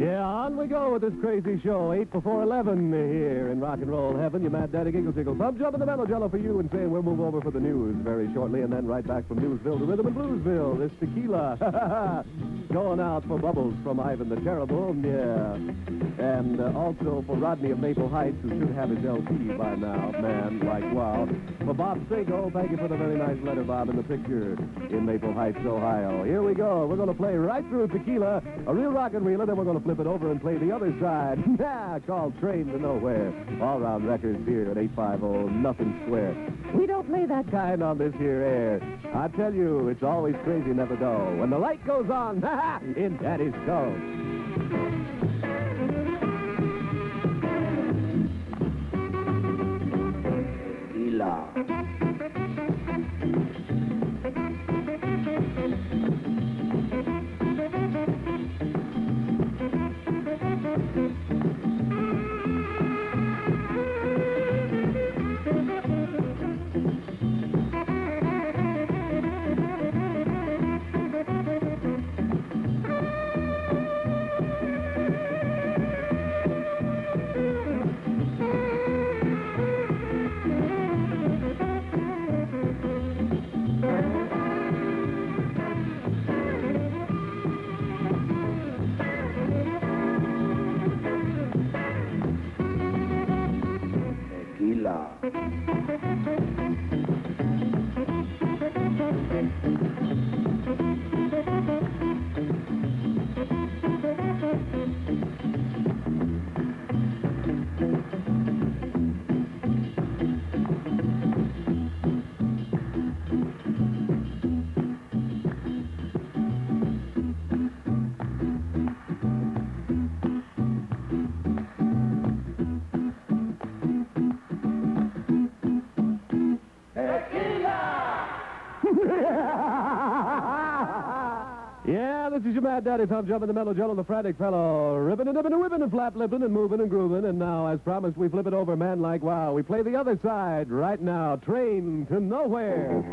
Yeah, on we go with this crazy show. 8 before 11 here in rock and roll heaven. Your Mad Daddy Giggle Jiggle. Thumb jumping the mellow jello for you and saying we'll move over for the news very shortly and then right back from Newsville to Rhythm and Bluesville. This tequila. Going out for Bubbles from Ivan the Terrible. Yeah. And also for Rodney of Maple Heights, who should have his LP by now. Man, like, wow. For Bob Sago, thank you for the very nice letter, Bob, in the picture in Maple Heights, Ohio. Here we go. We're going to play right through tequila, a real rock and reeler, then we're going to flip it over and play the other side. Called Train to Nowhere. All round records here at 850 Nothing Square. We don't play that kind on this here air. I tell you, it's always crazy, never dull. When the light goes on, in Daddy's skull. Yeah, this is your Mad Daddy, Tom Jumpin', the Mellow Jello, the Frantic Fellow, ribbon and dippin' and ribbon and flap lippin' and movin' and groovin'. And now, as promised, we flip it over, man like wow. We play the other side right now, Train to Nowhere.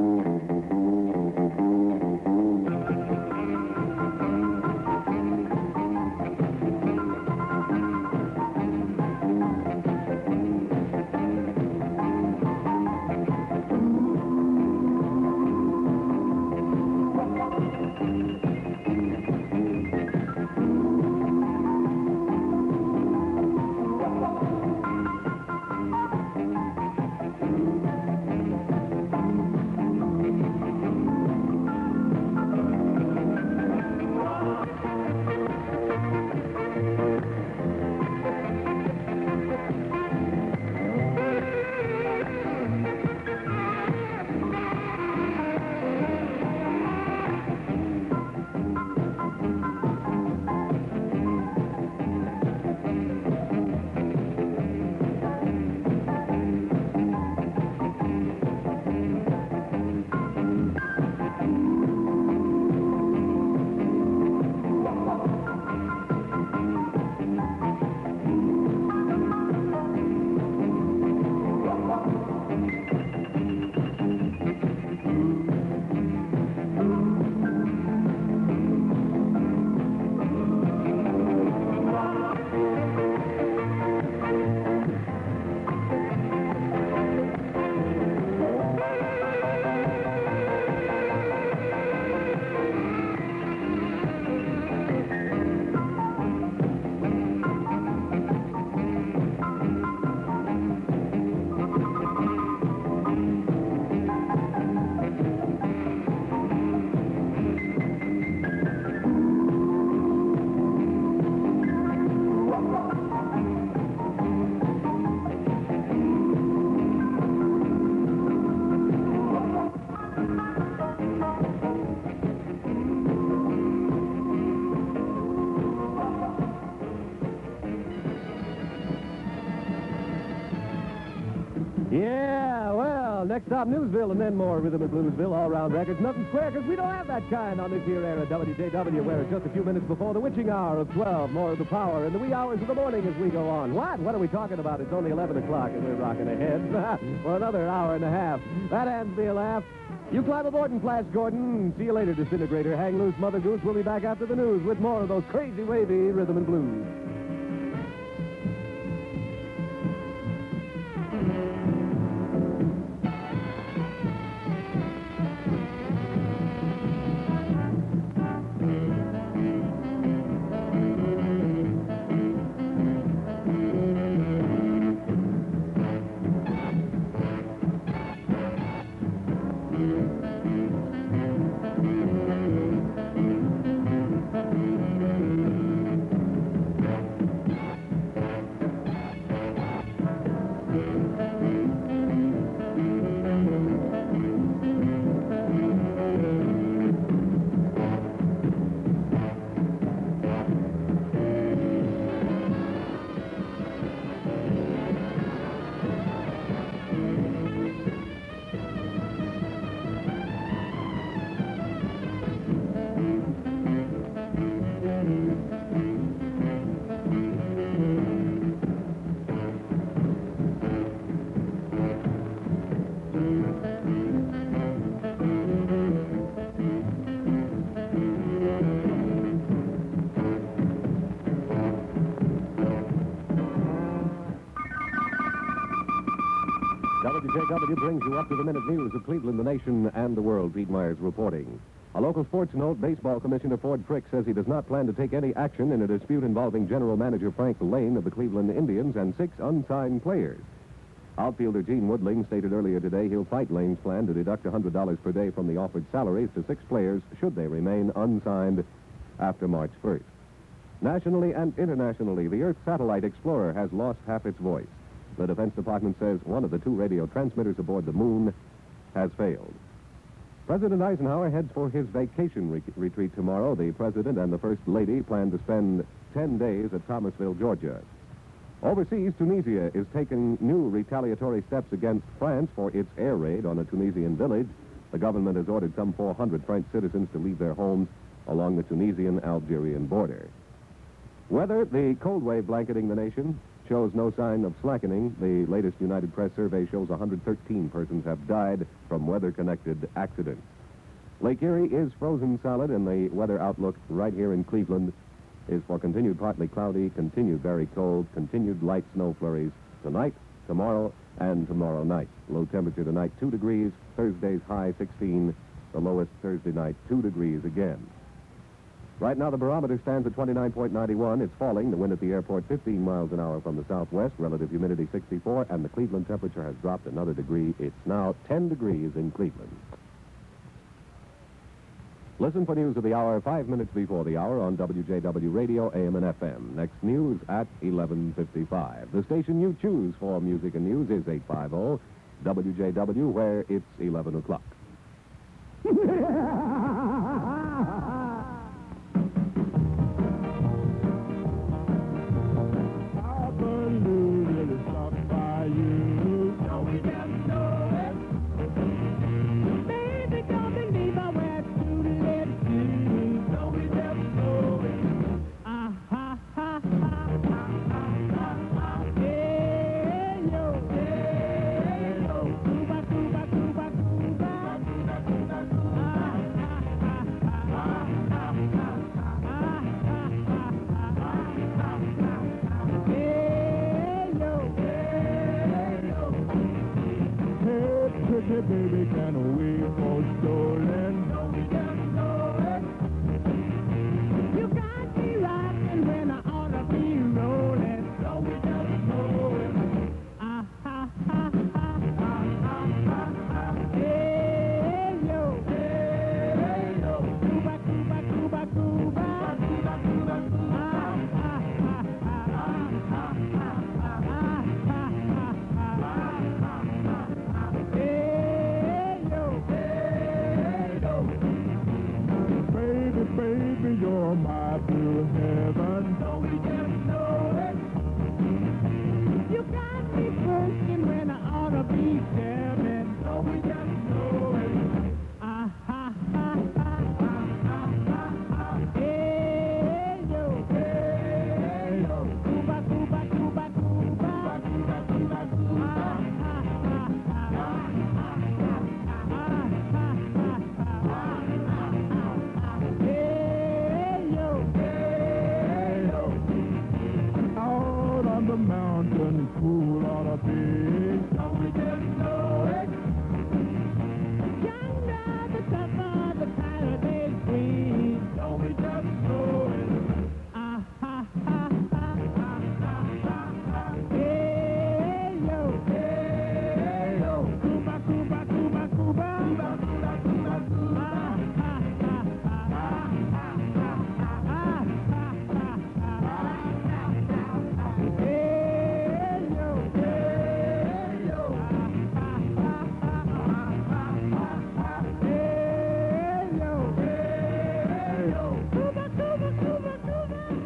Yeah, well, next stop, Newsville, and then more Rhythm and Bluesville, all-round records, nothing square, because we don't have that kind on this here air at WJW, where it's just a few minutes before the witching hour of 12, more of the power in the wee hours of the morning as we go on. What? What are we talking about? It's only 11 o'clock, and we're rocking ahead for another hour and a half. That ends me a laugh. You climb aboard and Flash Gordon. See you later, Disintegrator. Hang loose, Mother Goose. We'll be back after the news with more of those crazy, wavy rhythm and blues. WJW brings you up-to-the-minute news of Cleveland, the nation, and the world. Pete Myers reporting. A local sports note, Baseball Commissioner Ford Frick says he does not plan to take any action in a dispute involving General Manager Frank Lane of the Cleveland Indians and 6 unsigned players. Outfielder Gene Woodling stated earlier today he'll fight Lane's plan to deduct $100 per day from the offered salaries to 6 players should they remain unsigned after March 1st. Nationally and internationally, the Earth satellite Explorer has lost half its voice. The Defense Department says one of the 2 radio transmitters aboard the moon has failed. President Eisenhower heads for his vacation retreat tomorrow. The President and the First Lady plan to spend 10 days at Thomasville, Georgia. Overseas, Tunisia is taking new retaliatory steps against France for its air raid on a Tunisian village. The government has ordered some 400 French citizens to leave their homes along the Tunisian-Algerian border. Weather, the cold wave blanketing the nation shows no sign of slackening. The latest United Press survey shows 113 persons have died from weather-connected accidents. Lake Erie is frozen solid, and the weather outlook right here in Cleveland is for continued partly cloudy, continued very cold, continued light snow flurries tonight, tomorrow, and tomorrow night. Low temperature tonight, 2 degrees. Thursday's high, 16. The lowest Thursday night, 2 degrees again. Right now, the barometer stands at 29.91. It's falling. The wind at the airport, 15 miles an hour from the southwest. Relative humidity, 64. And the Cleveland temperature has dropped another degree. It's now 10 degrees in Cleveland. Listen for news of the hour 5 minutes before the hour on WJW Radio, AM and FM. Next news at 11:55. The station you choose for music and news is 850 WJW, where it's 11 o'clock. Baby, can we go stolen? No, we can't know it. You got me rocking when I ought to be rolling. No, we can't know it. Ah, ha, ha, ha, ha, ha, ha, ha. Hey, yo. Hey, yo. Cuba, Cuba, Cuba, Cuba. Cuba, Cuba, Cuba. Ah, ha, ha, ha, ha, ha, ha, ha, ha, ha, ha. Baby, you're my blue heaven. No, we can't know it. You got me pushing when I ought to be jamming. No, we can't know it. Ah, ha, ha, ha, ha, ha, ha, ha. Hey, yo. Hey, yo. Cuba, Cuba, Cuba, Cuba. Cuba, Cuba, Cuba. Ah, ha, ha, ha, ha, ha, ha, ha, ha. Cool on a beach. Don't we just know it? Yonder, the supper, the pilot is sweet. Don't we just know it? Ah, ha, ha, ha, ha, ha, ha, ha. Hey, yo. Hey, yo. Cuba, Cuba, Cuba, Cuba. Cuba, Cuba, Cuba, Cuba. Ah, ha, ha, ha, ha, ha, ha, ha, ha, ha, ha. Hey, yo. Hey, yo. Hey, yo. Hey, yo. Cuba, Cuba, Cuba, Cuba.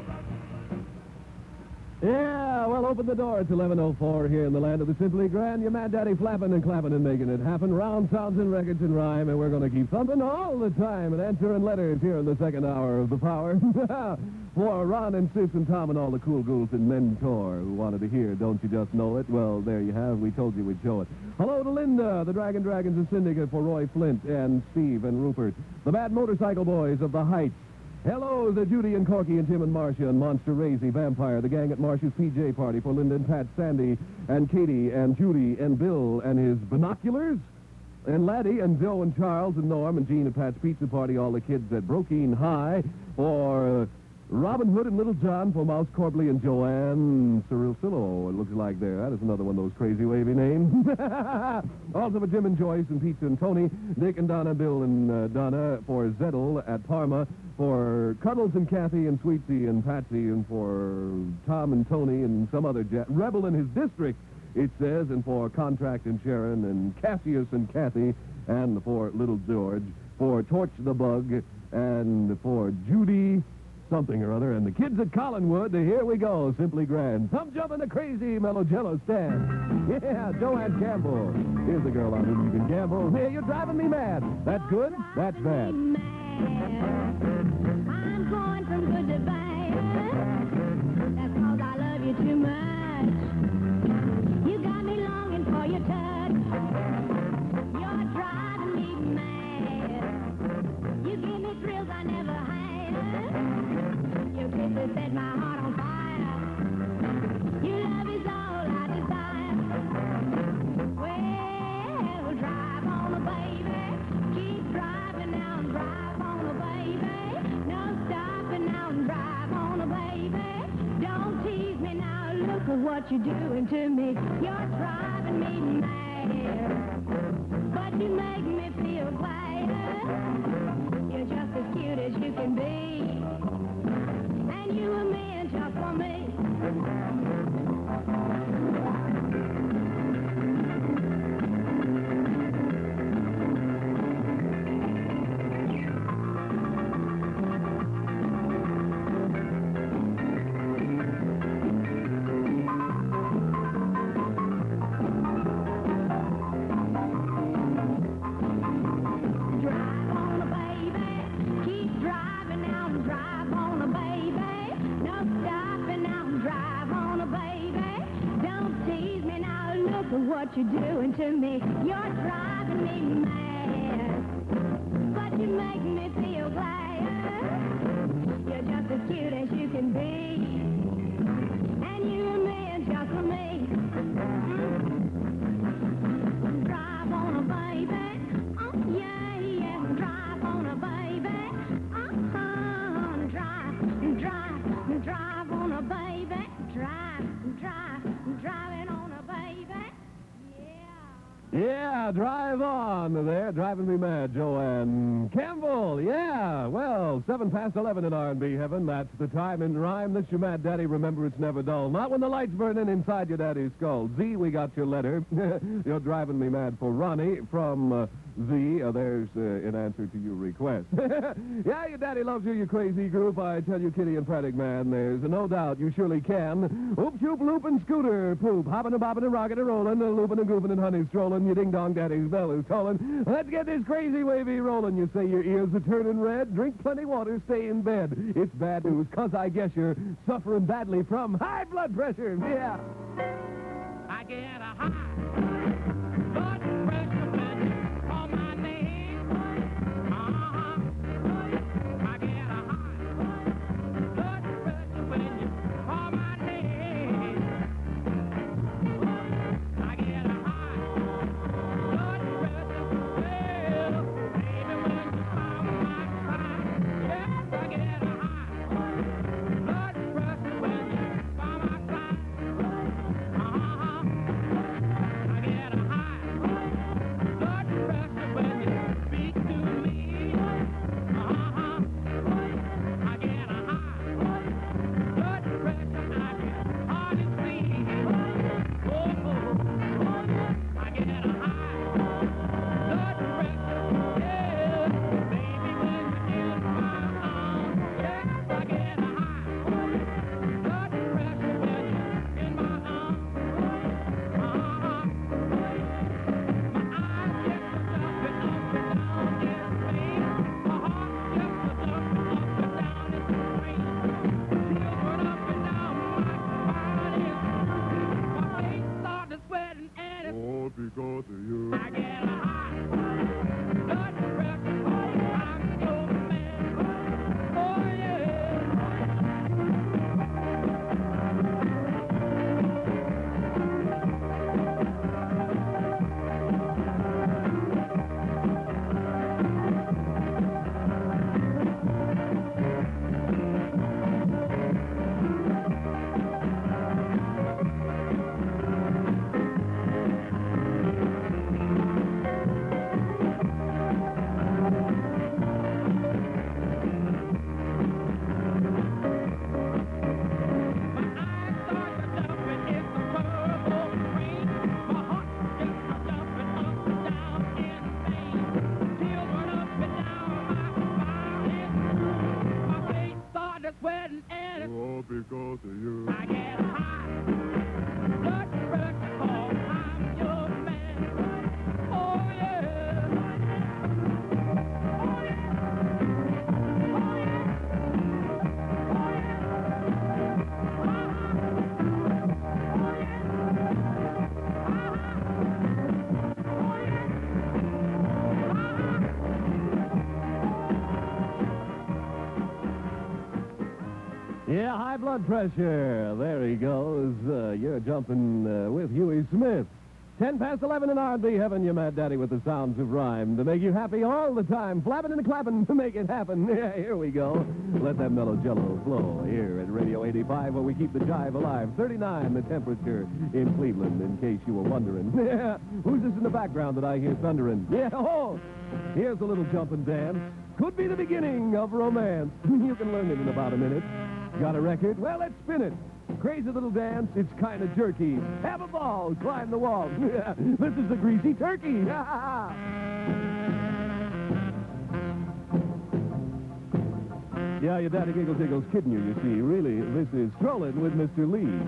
Yeah, well, open the door. It's 11:04 here in the land of the Simply Grand. Your Mad Daddy flapping and clapping and making it happen. Round sounds and records and rhyme, and we're going to keep thumping all the time and answering letters here in the second hour of the power. For Ron and Sis and Tom and all the cool ghouls in Mentor who wanted to hear Don't You Just Know It? Well, there you have. We told you we'd show it. Hello to Linda, the Dragon Dragons and Syndicate for Roy Flint and Steve and Rupert. The Bad Motorcycle Boys of the Heights. Hello, the Judy and Corky and Tim and Marcia and Monster Razy Vampire, the gang at Marcia's PJ party for Linda and Pat, Sandy and Katie and Judy and Bill and his binoculars, and Laddie and Joe and Charles and Norm and Gene at Pat's pizza party, all the kids at Brokeen High for Robin Hood and Little John for Mouse Corbley and Joanne Cirillo, it looks like there. That is another one of those crazy wavy names. Also for Jim and Joyce and Pizza and Tony, Dick and Donna, Bill and Donna, for Zettel at Parma, for Cuddles and Kathy and Sweetie and Patsy, and for Tom and Tony and some other Rebel in his district, it says, and for Contract and Sharon and Cassius and Kathy, and for Little George, for Torch the Bug, and for Judy something or other, and the kids at Collinwood. Here we go, Simply Grand. Some jumping the crazy Mellow Jello stand. Yeah, Joanne Campbell. Here's the girl on whom you can gamble. Hey, you're driving me mad. That's good, that's bad. I'm going from good to bad. That's 'cause I love you too much. You got me longing for your touch. You're driving me mad. You give me thrills I never had. Your kisses set my heart on fire. Your love is all I desire. Well, drive on, baby. Keep driving now and drive on, baby. No stopping now and drive on, baby. Don't tease me now. Look at what you're doing to me. You're driving me mad, but you make me feel glad. You're just as cute as you can be. And you were meant just for me. Drive on, baby. Keep driving now and drive on, baby. No stopping now and drive on, baby. Don't tease me now. Look at what you're doing to me. You're driving me mad, but you make me feel glad. You're just as cute as you can be, and you were meant just for me. Drive on, baby. Oh, yeah, yeah. Drive on, baby. Drive on, baby. Driving on, baby. Yeah. Yeah, drive on there. Driving me mad, Joanne Campbell. Yeah, well, 7 past 11 in R&B heaven. That's the time in rhyme. That's your Mad Daddy. Remember, it's never dull. Not when the light's burning inside your daddy's skull. Z, we got your letter. You're driving me mad for Ronnie from Z. There's an answer to your request. Yeah, your daddy loves you, you crazy group. I tell you, Kitty and Preddick, man, there's no doubt you surely can. Oop, shoop, loop, and scooter, poop. Hopping and bopping and rocking and rolling, looping and goofing and honey strolling. Your ding-dong daddy's bell is tolling. Let's get this crazy wavy rolling. You say your ears are turning red. Drink plenty water, stay in bed. It's bad news, 'cause I guess you're suffering badly from high blood pressure. Yeah. I get a high blood pressure when you call my name. I get a high blood pressure when you call my name. man. All because of you. I get high. Blood pressure, 'cause I'm your man. Oh, yeah. Oh, yeah. Oh, yeah. Yeah, high blood pressure. There he goes. You're jumping with Huey Smith. 10 past 11 in R&B heaven, your mad daddy with the sounds of rhyme to make you happy all the time. Flapping and clapping to make it happen. Yeah, here we go. Let that mellow jello flow here at Radio 85 where we keep the jive alive. 39 the temperature in Cleveland, in case you were wondering. Yeah, who's this in the background that I hear thundering? Yeah, oh, here's a little jump and dance. Could be the beginning of romance. You can learn it in about a minute. Got a record? Well, let's spin it. Crazy little dance, it's kind of jerky. Have a ball, climb the wall. This is the Greasy Turkey. Yeah, your daddy Giggle Jiggle's kidding you, you see. Really, this is Strolling with Mr. Lee.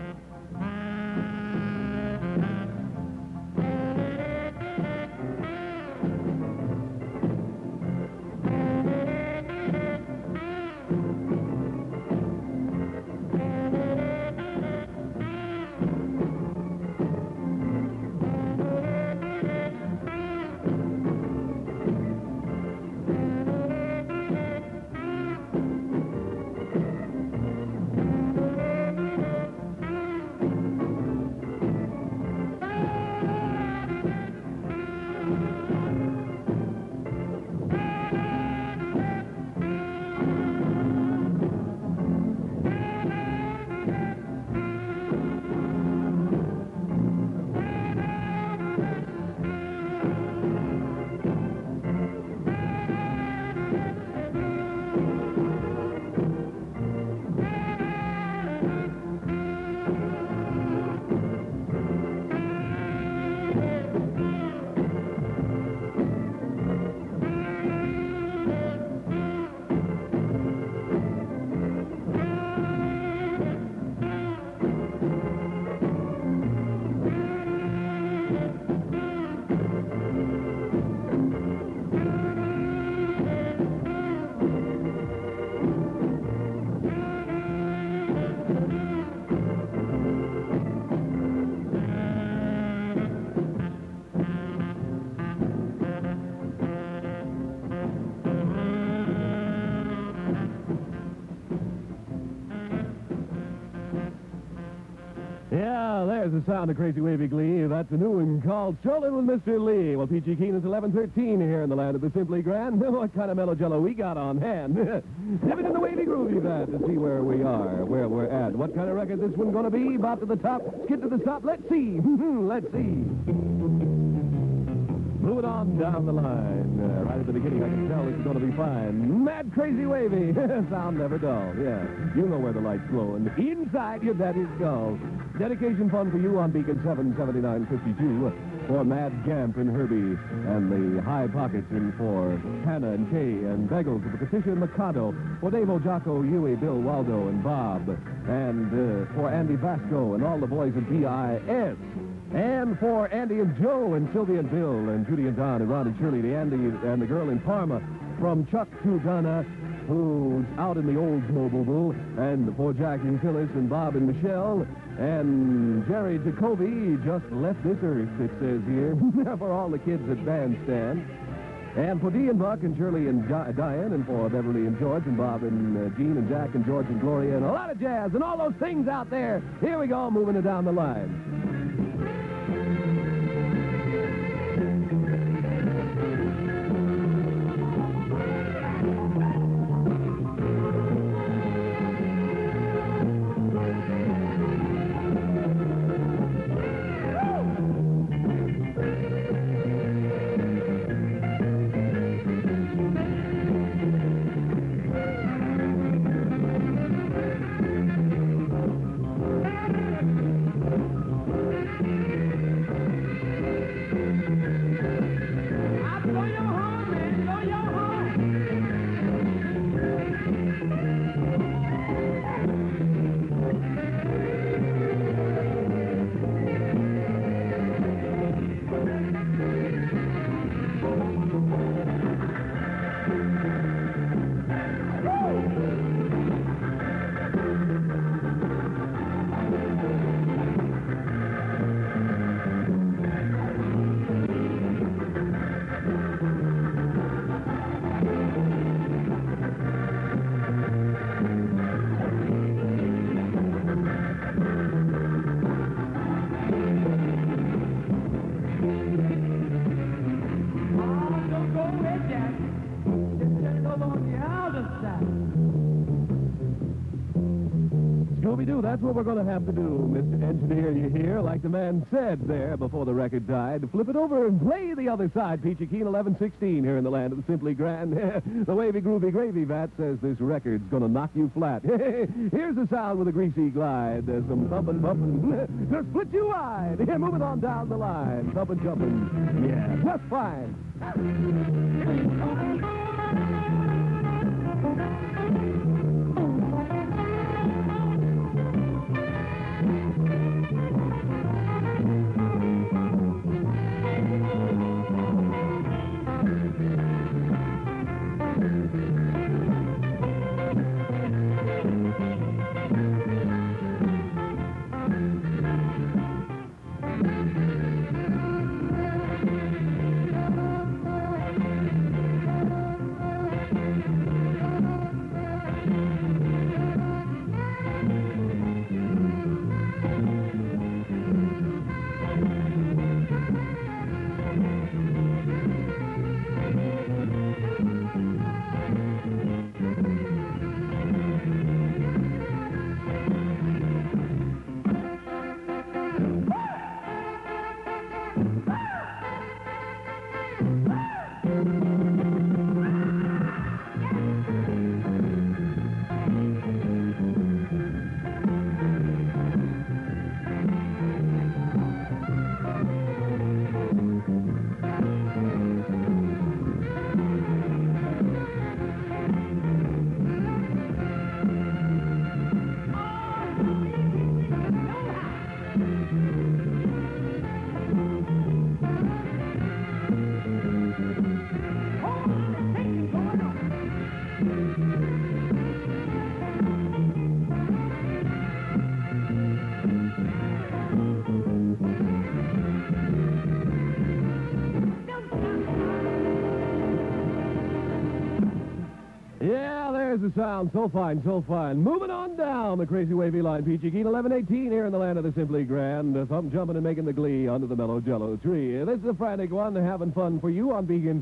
Yeah, there's the sound of Crazy Wavy Glee. That's a new one called Strolling with Mr. Lee. Well, Peachy Keenan's 11:13 here in the land of the Simply Grand. What kind of mellow jello we got on hand? Dip it in the wavy groovy that to see where we are, where we're at. What kind of record this one going to be? About to the top, skid to the top. Let's see. Let's see. Moving on down the line. Right at the beginning, I can tell this is going to be fine. Mad Crazy Wavy. Sound never dull. Yeah, you know where the light's glowing. Inside your daddy's skull. Dedication fund for you on Beacon 77952 for Mad Gamp and Herbie and the High Pockets and for Hannah and Kay and Beggles for Patricia and Mikado, for Dave O'Jocko, Huey, Bill Waldo and Bob, and for Andy Vasco and all the boys at BIS. And for Andy and Joe and Sylvia and Bill and Judy and Don and Ron and Shirley, the Andy and the girl in Parma, from Chuck to Donna, who's out in the old Mobile, and for Jack and Phyllis and Bob and Michelle, and Jerry Jacoby just left this earth, it says here, for all the kids at Bandstand. And for Dee and Buck and Shirley and Diane, and for Beverly and George and Bob and Gene and Jack and George and Gloria, and a lot of jazz and all those things out there. Here we go, moving it down the line. Scooby-Doo, that's what we're going to have to do, Mr. Engineer, you hear? Like the man said there before the record died. Flip it over and play the other side, Peachy Keen, 11:16 here in the land of the Simply Grand. The Wavy Groovy Gravy Vat says this record's going to knock you flat. Here's the sound with a greasy glide. There's some thumping, bumping. Just split you wide. Here, moving on down the line. Thumping, jumping. Yeah, just fine. There's the sound. So fine, so fine. Moving on down the crazy wavy line. Peachy Keen, 11:18 here in the land of the Simply Grand. Thump jumping and making the glee under the mellow jello tree. This is a frantic one having fun for you on Begin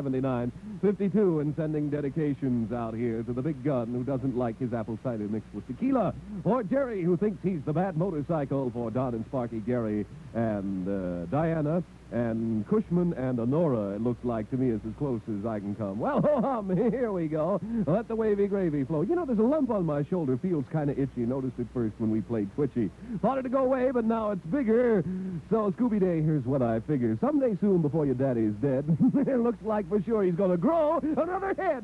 779-52 and sending dedications out here to the big gun who doesn't like his apple cider mixed with tequila. Or Jerry who thinks he's the bad motorcycle for Don and Sparky Gary and Diana. And Cushman and Honora, it looks like to me, is as close as I can come. Well, here we go. Let the wavy gravy flow. You know, there's a lump on my shoulder. Feels kind of itchy. Noticed it first when we played Twitchy. Thought it'd go away, but now it's bigger. So, Scooby Day, here's what I figure. Someday soon, before your daddy's dead, it looks like for sure he's going to grow another head.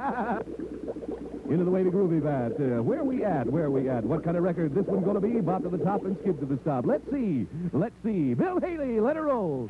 Into the wavy groovy vat. Where we at? What kind of record this one's going to be? Bop to the top and skip to the stop. Let's see. Bill Haley, let her roll.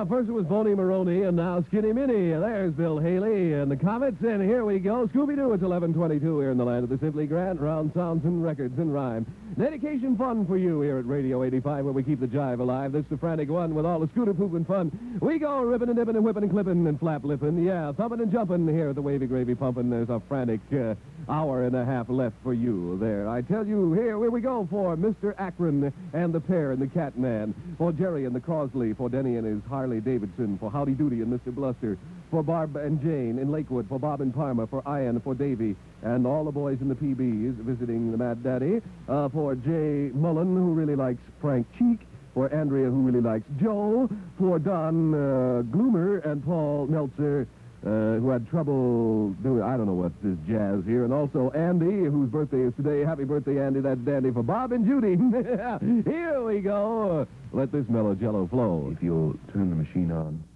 Yeah, first it was Boney Maroney, and now Skinny Minnie. There's Bill Haley and the Comets, and here we go. Scooby-Doo, it's 11:22 here in the land of the Simply Grand, round sounds and records and rhyme. Dedication fun for you here at Radio 85, where we keep the jive alive. This is the frantic one with all the scooter pooping fun. We go ripping and dipping and whipping and clipping and flap lipping. Yeah, thumping and jumping here at the Wavy Gravy Pumping. There's a frantic hour and a half left for you there. I tell you, here we go for Mr. Akron and the Pear and the Catman, for Jerry and the Crosley, for Denny and his Harley Davidson, for Howdy Doody and Mr. Bluster, for Barb and Jane in Lakewood, for Bob and Parma, for Ian, for Davy, and all the boys in the PBs visiting the Mad Daddy, for Jay Mullen, who really likes Frank Cheek, for Andrea, who really likes Joe, for Don Gloomer and Paul Meltzer, who had trouble doing, I don't know what is jazz here, and also Andy, whose birthday is today. Happy birthday, Andy. That's dandy. For Bob and Judy. Here we go. Let this mellow jello flow. If you'll turn the machine on.